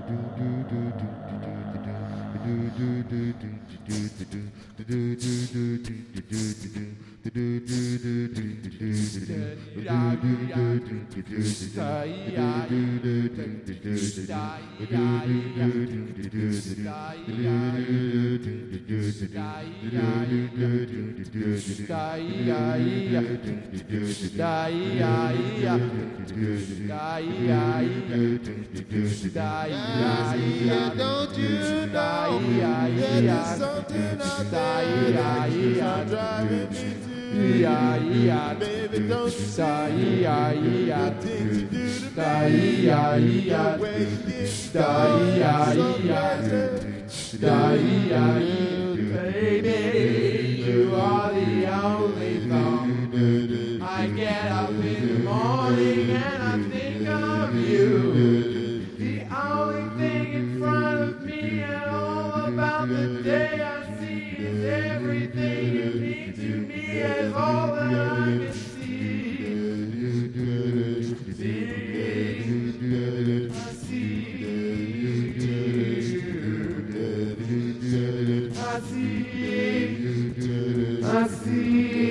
Don't you know that there's something out there that keeps on driving me to baby, don't you see the things you do to me, the way you did Baby, you are the only thought. I get up in the morning and I think of you. The only thing in front of me and all about the day I see is everything you mean to me is all that I can see. I see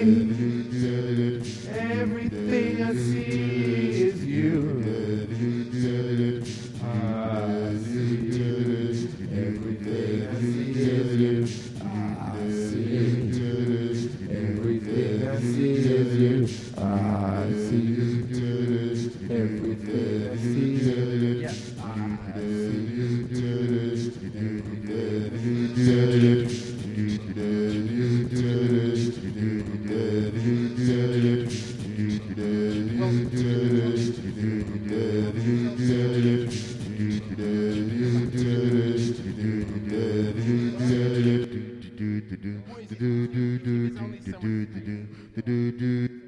everything I see is you. I see everything I see is you. I see everything I see is you. I see everything I see is you. I see